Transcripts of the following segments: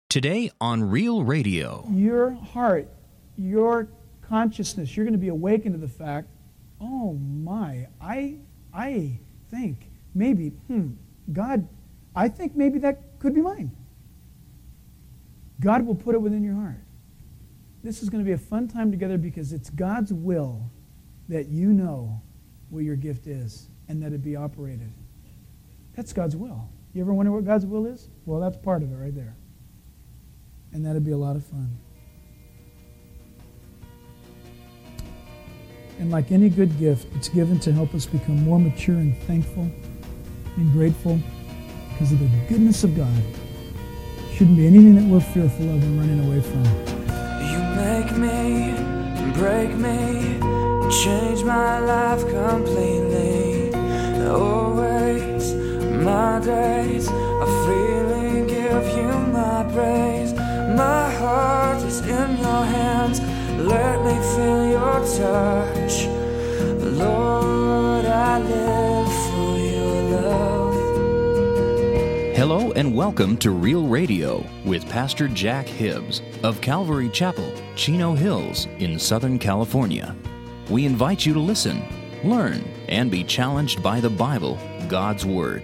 Today on Real Radio. Your heart, your consciousness, you're going to be awakened to the fact, oh my, I think maybe, God, I think maybe that could be mine. God will put it within your heart. This is going to be a fun time together because it's God's will that you know what your gift is and that it be operated. That's God's will. You ever wonder what God's will is? Well, that's part of it right there. And that'd be a lot of fun. And like any good gift, it's given to help us become more mature and thankful and grateful because of the goodness of God. Shouldn't be anything that we're fearful of and running away from. You make me, break me, change my life completely. Always, my days, I freely give you my praise. My heart is in your hands. Let me feel your touch. Lord, I live for your love. Hello and welcome to Real Radio with Pastor Jack Hibbs of Calvary Chapel, Chino Hills in Southern California. We invite you to listen, learn, and be challenged by the Bible, God's Word.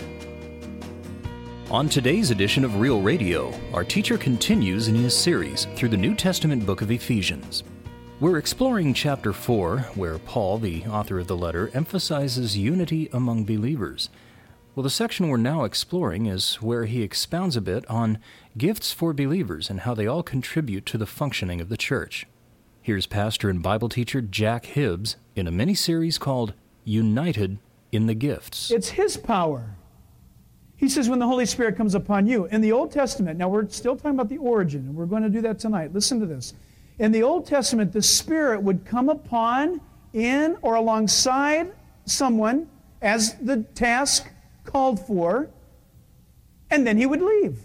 On today's edition of Real Radio, our teacher continues in his series through the New Testament book of Ephesians. We're exploring chapter 4, where Paul, the author of the letter, emphasizes unity among believers. Well, the section we're now exploring is where he expounds a bit on gifts for believers and how they all contribute to the functioning of the church. Here's pastor and Bible teacher Jack Hibbs in a mini-series called United in the Gifts. It's His power. He says when the Holy Spirit comes upon you. In the Old Testament, now we're still talking about the origin, and we're going to do that tonight. Listen to this. In the Old Testament, the Spirit would come upon, in, or alongside someone as the task called for, and then he would leave.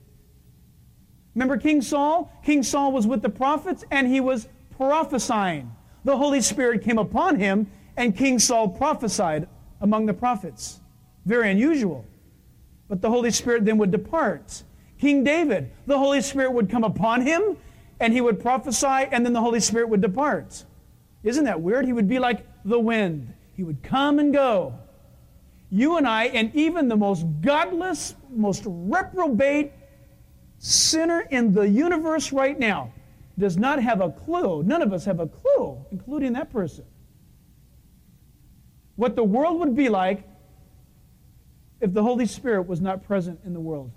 Remember King Saul? King Saul was with the prophets, and he was prophesying. The Holy Spirit came upon him, and King Saul prophesied among the prophets. Very unusual. But the Holy Spirit then would depart. King David, the Holy Spirit would come upon him, and he would prophesy, and then the Holy Spirit would depart. Isn't that weird? He would be like the wind. He would come and go. You and I, and even the most godless, most reprobate sinner in the universe right now, does not have a clue. None of us have a clue, including that person, what the world would be like if the Holy Spirit was not present in the world.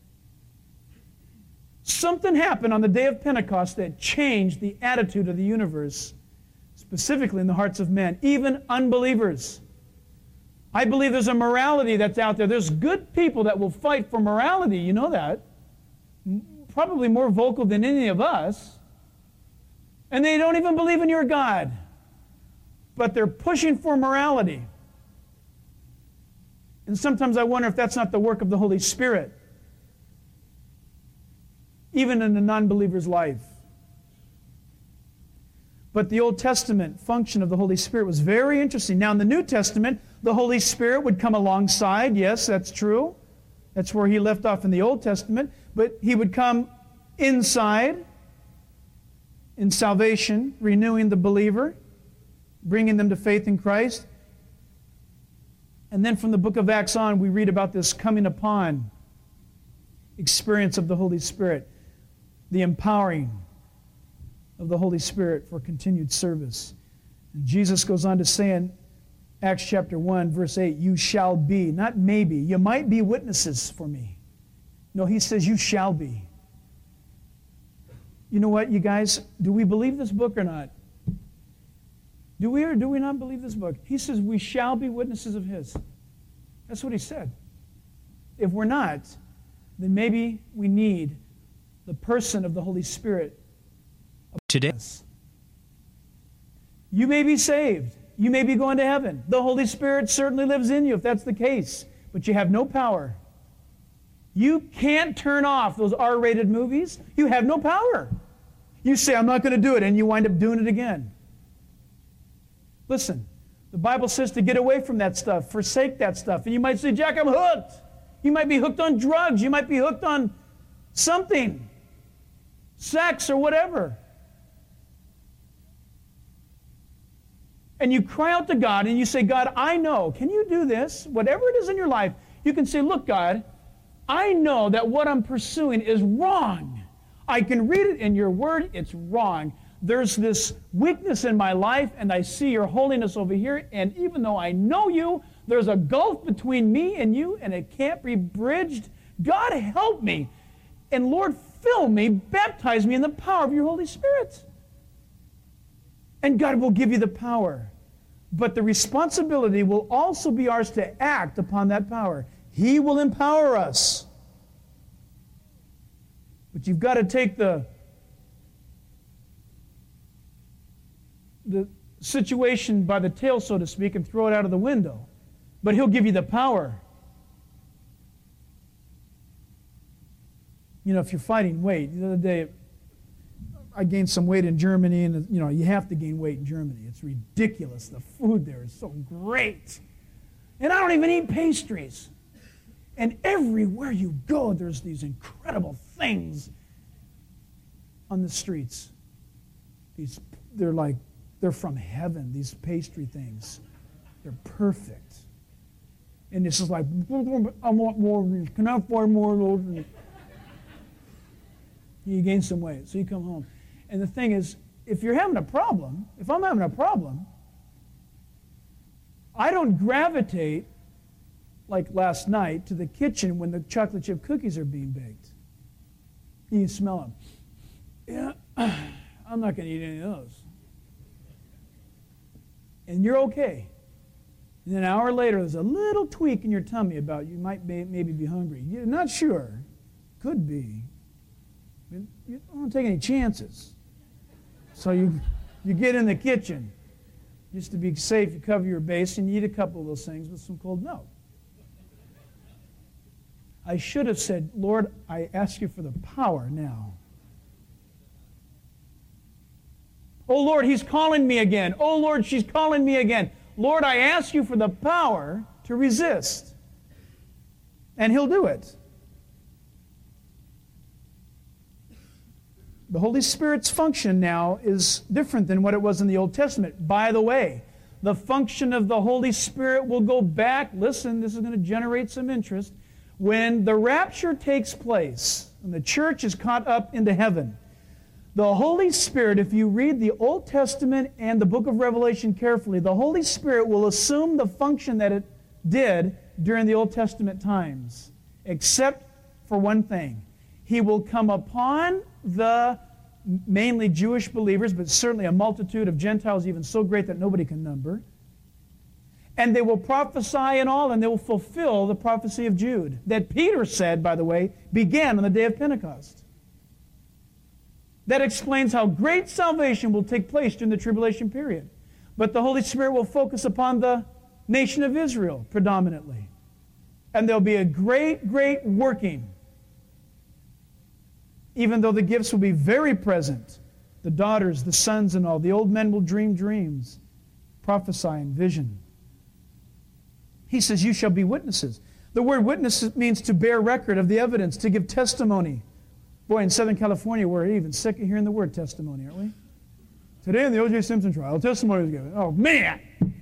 Something happened on the day of Pentecost that changed the attitude of the universe, specifically in the hearts of men, even unbelievers. I believe there's a morality that's out there. There's good people that will fight for morality, you know that. Probably more vocal than any of us. And they don't even believe in your God. But they're pushing for morality. And sometimes I wonder if that's not the work of the Holy Spirit, even in a non-believer's life. But the Old Testament function of the Holy Spirit was very interesting. Now in the New Testament, the Holy Spirit would come alongside. Yes, that's true. That's where he left off in the Old Testament. But he would come inside in salvation, renewing the believer, bringing them to faith in Christ. And then from the book of Acts on, we read about this coming upon experience of the Holy Spirit, the empowering of the Holy Spirit for continued service. And Jesus goes on to say in Acts chapter 1, verse 8, you shall be, not maybe, you might be witnesses for me. No, he says you shall be. You know what, you guys, do we believe this book or not? Do we or do we not believe this book? He says we shall be witnesses of his. That's what he said. If we're not, then maybe we need the person of the Holy Spirit. Today, you may be saved. You may be going to heaven. The Holy Spirit certainly lives in you if that's the case. But you have no power. You can't turn off those R-rated movies. You have no power. You say, I'm not going to do it, and you wind up doing it again. Listen, the Bible says to get away from that stuff, forsake that stuff. And you might say, Jack, I'm hooked. You might be hooked on drugs. You might be hooked on something. sex or whatever. And you cry out to God and you say, God, I know. Can you do this? Whatever it is in your life, you can say, look, God, I know that what I'm pursuing is wrong. I can read it in your word. It's wrong. There's this weakness in my life, and I see your holiness over here. And even though I know you, there's a gulf between me and you, and it can't be bridged. God, help me. And Lord, fill me, baptize me in the power of your Holy Spirit. And God will give you the power. But the responsibility will also be ours to act upon that power. He will empower us. But you've got to take the situation by the tail, so to speak, and throw it out of the window. But He'll give you the power. You know, if you're fighting weight, the other day I gained some weight in Germany, and you know, you have to gain weight in Germany. It's ridiculous. The food there is so great. And I don't even eat pastries. And everywhere you go, there's these incredible things on the streets. They're from heaven, these pastry things. They're perfect. And it's just like, I want more of these. Can I afford more of those? You gain some weight, so you come home. And the thing is, if I'm having a problem, I don't gravitate, like last night, to the kitchen when the chocolate chip cookies are being baked. You can smell them. Yeah, I'm not going to eat any of those. And you're okay. And then an hour later, there's a little tweak in your tummy about you might maybe be hungry. You're not sure. Could be. You don't take any chances. So you get in the kitchen. Just to be safe, you cover your base and you eat a couple of those things with some cold milk. I should have said, Lord, I ask you for the power now. Oh, Lord, he's calling me again. Oh, Lord, she's calling me again. Lord, I ask you for the power to resist. And He'll do it. The Holy Spirit's function now is different than what it was in the Old Testament. By the way, the function of the Holy Spirit will go back. Listen, this is going to generate some interest. When the rapture takes place and the church is caught up into heaven, the Holy Spirit, if you read the Old Testament and the book of Revelation carefully, the Holy Spirit will assume the function that it did during the Old Testament times, except for one thing. He will come upon the mainly Jewish believers, but certainly a multitude of Gentiles, even so great that nobody can number. And they will prophesy and all, and they will fulfill the prophecy of Jude, that Peter said, by the way, began on the day of Pentecost. That explains how great salvation will take place during the tribulation period. But the Holy Spirit will focus upon the nation of Israel predominantly. And there'll be a great, great working. Even though the gifts will be very present, the daughters, the sons and all, the old men will dream dreams, prophesy in vision. He says, you shall be witnesses. The word witness means to bear record of the evidence, to give testimony. Boy, in Southern California, we're even sick of hearing the word testimony, aren't we? Today in the O.J. Simpson trial, testimony was given. Oh, man!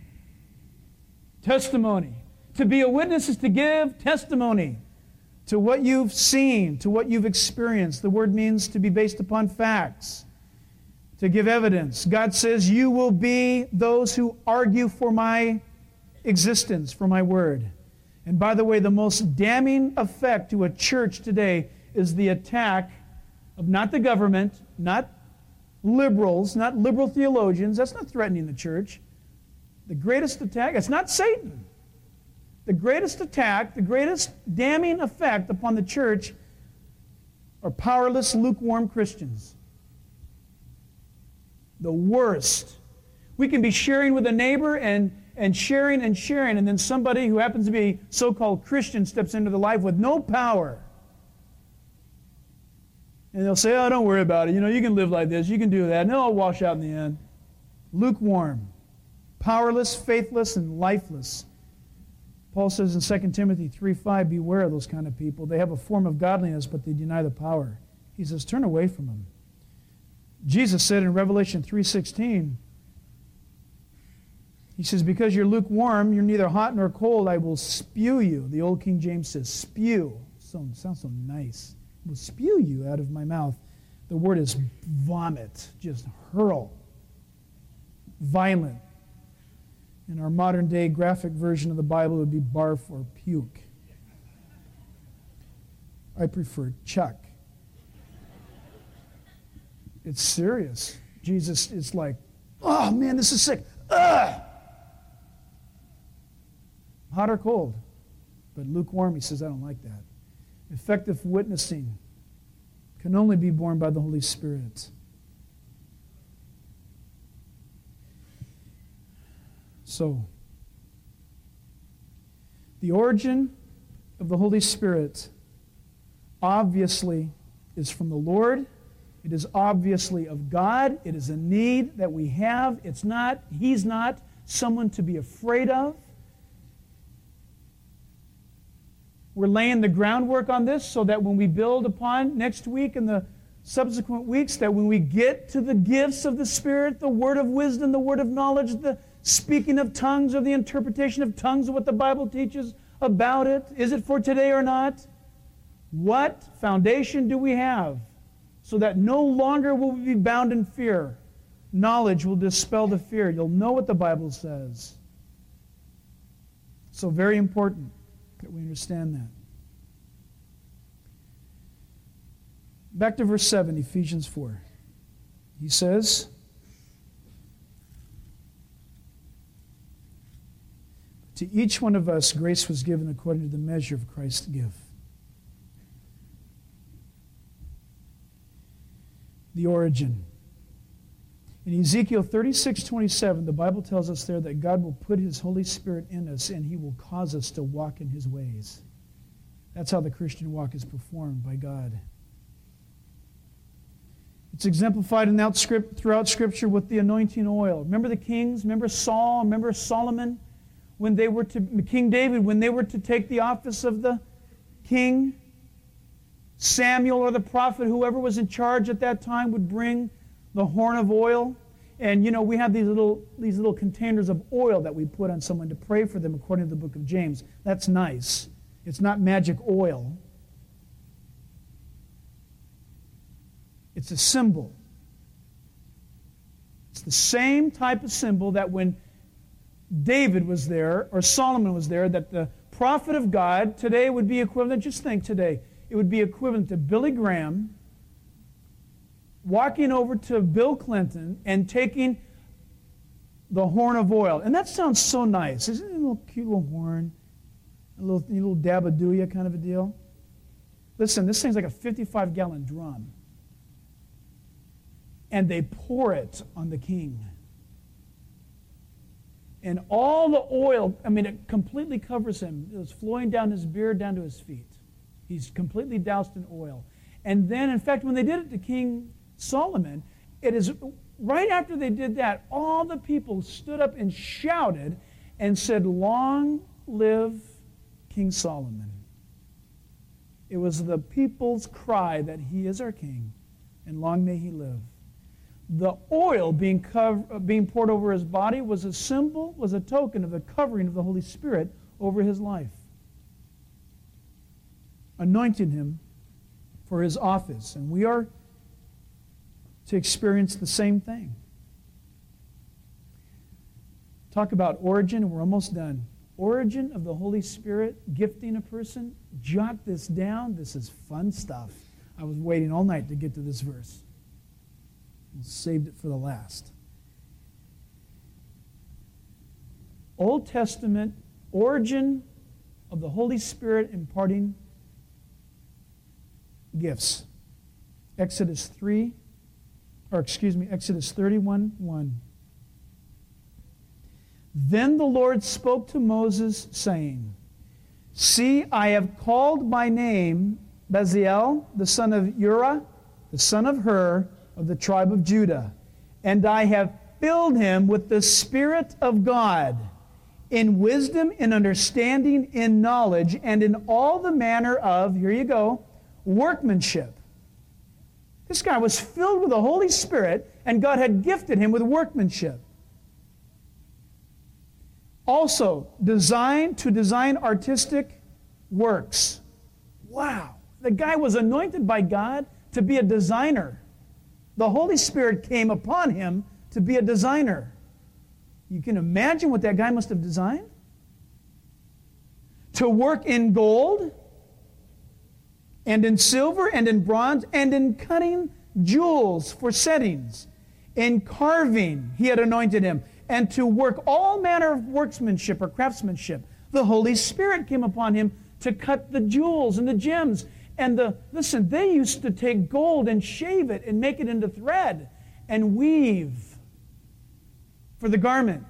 Testimony. To be a witness is to give testimony to what you've seen, to what you've experienced. The word means to be based upon facts, to give evidence. God says, you will be those who argue for my existence, for my word. And by the way, the most damning effect to a church today is the attack of not the government, not liberals, not liberal theologians. That's not threatening the church. The greatest attack, it's not Satan. The greatest attack, the greatest damning effect upon the church are powerless, lukewarm Christians. The worst. We can be sharing with a neighbor and sharing, and then somebody who happens to be so-called Christian steps into the life with no power. And they'll say, oh, don't worry about it. You know, you can live like this. You can do that. And it'll all wash out in the end. Lukewarm. Powerless, faithless, and lifeless. Paul says in 2 Timothy 3:5, beware of those kind of people. They have a form of godliness, but they deny the power. He says, turn away from them. Jesus said in Revelation 3:16, he says, because you're lukewarm, you're neither hot nor cold, I will spew you. The old King James says spew. Sounds so nice. I will spew you out of my mouth. The word is vomit, just hurl. Violent. In our modern day graphic version of the Bible, it would be barf or puke. I prefer chuck. It's serious. Jesus is like, oh man, this is sick. Ugh! Hot or cold. But lukewarm, he says, I don't like that. Effective witnessing can only be borne by the Holy Spirit. So, the origin of the Holy Spirit obviously is from the Lord. It is obviously of God. It is a need that we have. He's not someone to be afraid of. We're laying the groundwork on this so that when we build upon next week and the subsequent weeks, that when we get to the gifts of the Spirit, the word of wisdom, the word of knowledge, the speaking of tongues or the interpretation of tongues, of what the Bible teaches about it, is it for today or not? What foundation do we have so that no longer will we be bound in fear? Knowledge will dispel the fear. You'll know what the Bible says. So very important that we understand that. Back to verse 7, Ephesians 4. He says, to each one of us grace was given according to the measure of Christ's gift. The origin. In Ezekiel 36:27, the Bible tells us there that God will put His Holy Spirit in us and He will cause us to walk in His ways. That's how the Christian walk is performed by God. It's exemplified throughout Scripture with the anointing oil. Remember the kings? Remember Saul? Remember Solomon? King David, when they were to take the office of the king, Samuel or the prophet, whoever was in charge at that time, would bring the horn of oil. And we have these little containers of oil that we put on someone to pray for them according to the book of James. That's nice. It's not magic oil. It's a symbol. It's the same type of symbol that when David was there, or Solomon was there, that the prophet of God today would be equivalent, just think today, it would be equivalent to Billy Graham walking over to Bill Clinton and taking the horn of oil. And that sounds so nice. Isn't it a little cute little horn? A little dabadooya kind of a deal? Listen, this thing's like a 55-gallon drum. And they pour it on the king. And all the oil, it completely covers him. It was flowing down his beard, down to his feet. He's completely doused in oil. And then, in fact, when they did it to King Solomon, it is right after they did that, all the people stood up and shouted and said, "Long live King Solomon." It was the people's cry that he is our king, and long may he live. The oil being poured over his body was a symbol, was a token of the covering of the Holy Spirit over his life, anointing him for his office. And we are to experience the same thing. Talk about origin, and we're almost done. Origin of the Holy Spirit gifting a person. Jot this down. This is fun stuff. I was waiting all night to get to this verse. Saved it for the last. Old Testament origin of the Holy Spirit imparting gifts. Exodus 31:1. Then the Lord spoke to Moses, saying, "See, I have called by name Bezalel, the son of Uri, the son of Hur, of the tribe of Judah, and I have filled him with the Spirit of God, in wisdom, in understanding, in knowledge, and in all the manner of," here you go, "workmanship." This guy was filled with the Holy Spirit, and God had gifted him with workmanship. Also, design artistic works. Wow. The guy was anointed by God to be a designer. The Holy Spirit came upon him to be a designer. You can imagine what that guy must have designed? To work in gold, and in silver, and in bronze, and in cutting jewels for settings. In carving, he had anointed him. And to work all manner of workmanship or craftsmanship. The Holy Spirit came upon him to cut the jewels and the gems. And listen, they used to take gold and shave it and make it into thread and weave for the garment.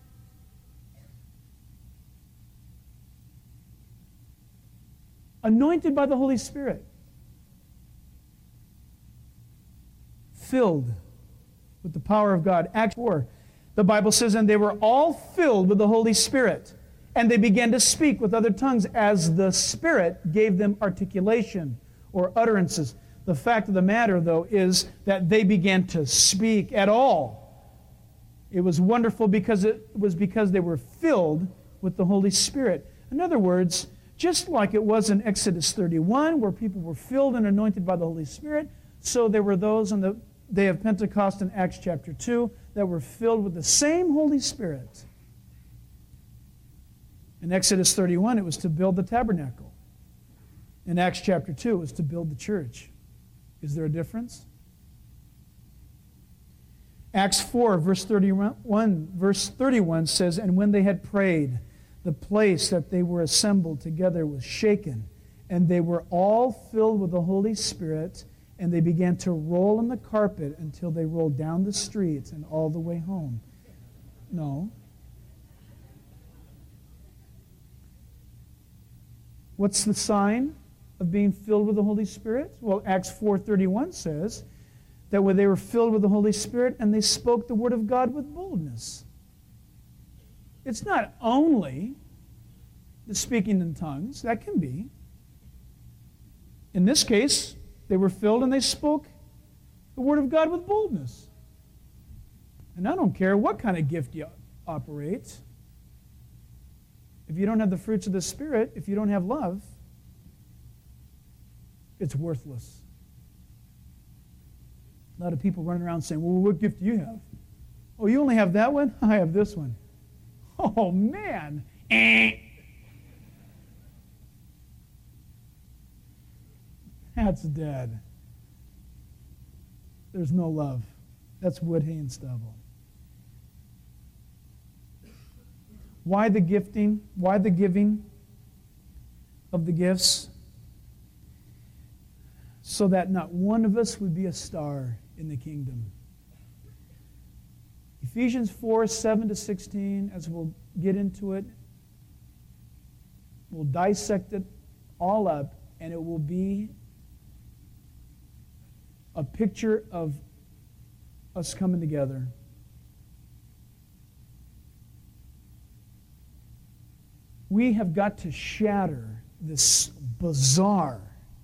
Anointed by the Holy Spirit. Filled with the power of God. Acts 4, the Bible says, and they were all filled with the Holy Spirit. And they began to speak with other tongues as the Spirit gave them articulation or utterances. The fact of the matter, though, is that they began to speak at all. It was wonderful because they were filled with the Holy Spirit. In other words, just like it was in Exodus 31, where people were filled and anointed by the Holy Spirit, so there were those on the day of Pentecost in Acts chapter 2 that were filled with the same Holy Spirit. In Exodus 31, it was to build the tabernacle. In Acts chapter 2, it was to build the church. Is there a difference? Acts 4, verse 31 says, and when they had prayed, the place that they were assembled together was shaken, and they were all filled with the Holy Spirit, and they began to roll on the carpet until they rolled down the streets and all the way home. No. What's the sign of being filled with the Holy Spirit? Well, Acts 4:31 says that when they were filled with the Holy Spirit and they spoke the word of God with boldness. It's not only the speaking in tongues. That can be. In this case, they were filled and they spoke the word of God with boldness. And I don't care what kind of gift you operate. If you don't have the fruits of the Spirit, if you don't have love, it's worthless. A lot of people running around saying, well, what gift do you have? Oh, you only have that one? I have this one. Oh, man. That's dead. There's no love. That's wood, hay, and stubble. Why the gifting? Why the giving of the gifts? So that not one of us would be a star in the kingdom. Ephesians 4, 7-16, as we'll get into it, we'll dissect it all up, and it will be a picture of us coming together. We have got to shatter this bizarre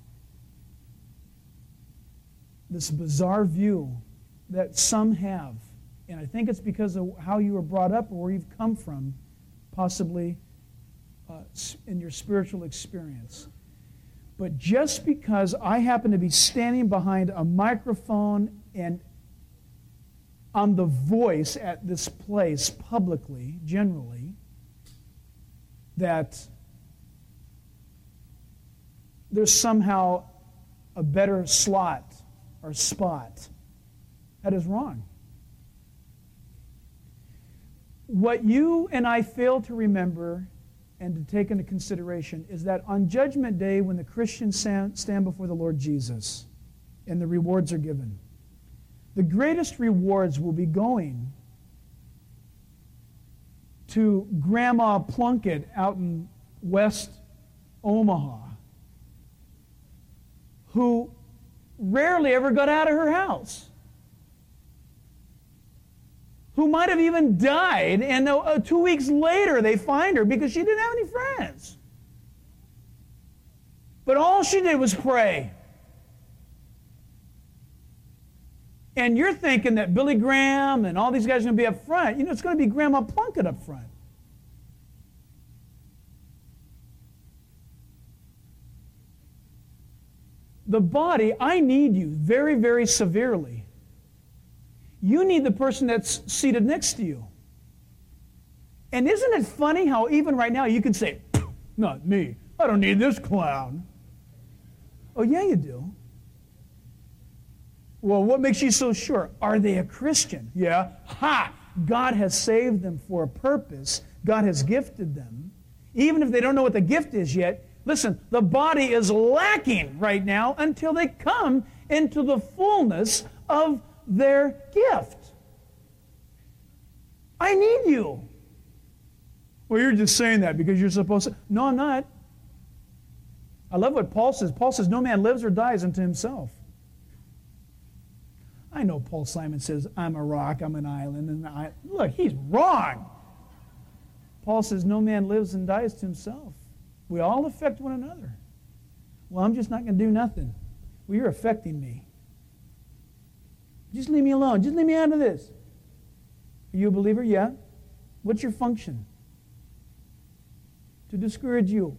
view that some have. And I think it's because of how you were brought up or where you've come from, possibly in your spiritual experience. But just because I happen to be standing behind a microphone and on The Voice at this place publicly, generally, that there's somehow a better slot or spot. That is wrong. What you and I fail to remember and to take into consideration is that on Judgment Day, when the Christians stand before the Lord Jesus and the rewards are given, the greatest rewards will be going to Grandma Plunkett out in West Omaha, who rarely ever got out of her house, who might have even died, and 2 weeks later they find her because she didn't have any friends. But all she did was pray. And you're thinking that Billy Graham and all these guys are going to be up front. You know, it's going to be Grandma Plunkett up front. The body, I need you very, very severely. You need the person that's seated next to you. And isn't it funny how even right now you can say, not me, I don't need this clown. Oh, yeah, you do. Well, what makes you so sure? Are they a Christian? Yeah. Ha! God has saved them for a purpose. God has gifted them. Even if they don't know what the gift is yet, listen, the body is lacking right now until they come into the fullness of their gift. I need you. Well, you're just saying that because you're supposed to. No, I'm not. I love what Paul says. Paul says, no man lives or dies unto himself. I know Paul Simon says, I'm a rock, I'm an island. And look, he's wrong. Paul says, no man lives and dies to himself. We all affect one another. Well, I'm just not going to do nothing. Well, you're affecting me. Just leave me alone. Just leave me out of this. Are you a believer? Yeah. What's your function? To discourage you.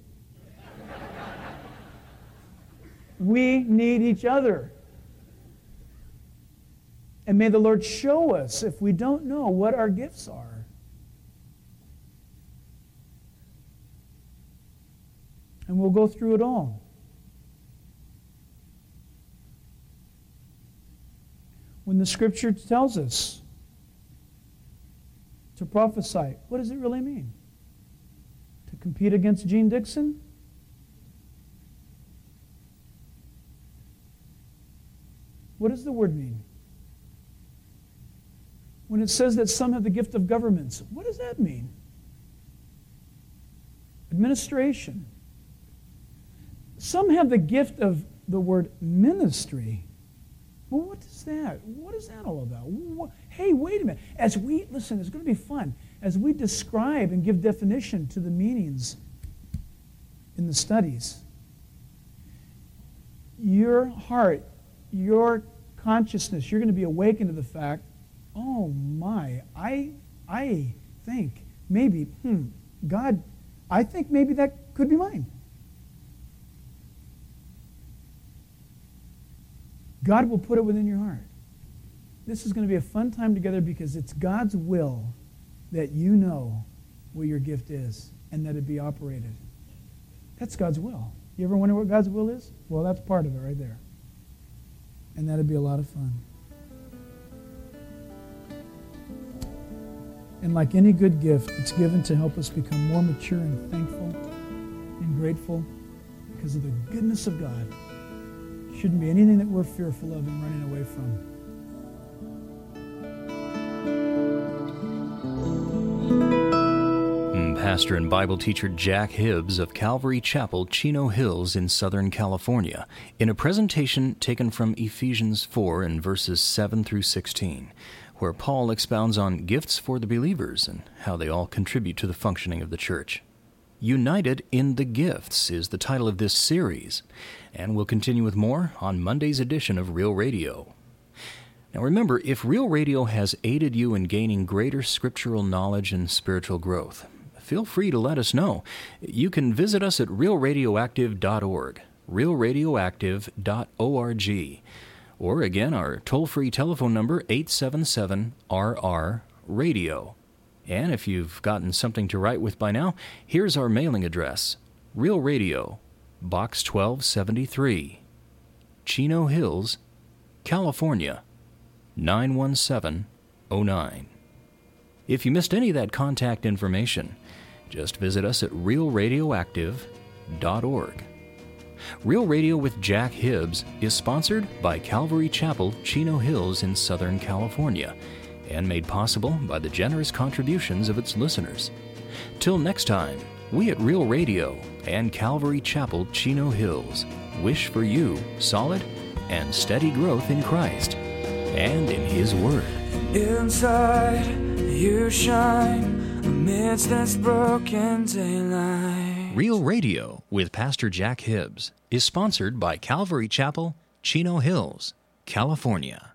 We need each other. And may the Lord show us if we don't know what our gifts are. And we'll go through it all. When the Scripture tells us to prophesy, what does it really mean? To compete against Gene Dixon? What does the word mean? When it says that some have the gift of governments, what does that mean? Administration. Some have the gift of the word ministry. Well, what is that? What is that all about? Hey, wait a minute. Listen, it's going to be fun. As we describe and give definition to the meanings in the studies, your heart, your consciousness, you're going to be awakened to the fact, oh my, I think maybe, God, I think maybe that could be mine. God will put it within your heart. This is going to be a fun time together because it's God's will that you know what your gift is and that it be operated. That's God's will. You ever wonder what God's will is? Well, that's part of it right there. And that'd be a lot of fun. And like any good gift, it's given to help us become more mature and thankful and grateful because of the goodness of God. Shouldn't be anything that we're fearful of and running away from. Pastor and Bible teacher Jack Hibbs of Calvary Chapel, Chino Hills in Southern California, in a presentation taken from Ephesians 4 and verses 7 through 16, where Paul expounds on gifts for the believers and how they all contribute to the functioning of the church. United in the Gifts is the title of this series, and we'll continue with more on Monday's edition of Real Radio. Now remember, if Real Radio has aided you in gaining greater scriptural knowledge and spiritual growth, feel free to let us know. You can visit us at realradioactive.org, realradioactive.org, or again, our toll-free telephone number, 877-RR-RADIO. And if you've gotten something to write with by now, here's our mailing address, Real Radio, Box 1273, Chino Hills, California, 91709. If you missed any of that contact information, just visit us at realradioactive.org. Real Radio with Jack Hibbs is sponsored by Calvary Chapel, Chino Hills in Southern California, and made possible by the generous contributions of its listeners. Till next time, we at Real Radio and Calvary Chapel, Chino Hills wish for you solid and steady growth in Christ and in His Word. Inside you shine amidst this broken daylight. Real Radio with Pastor Jack Hibbs is sponsored by Calvary Chapel, Chino Hills, California.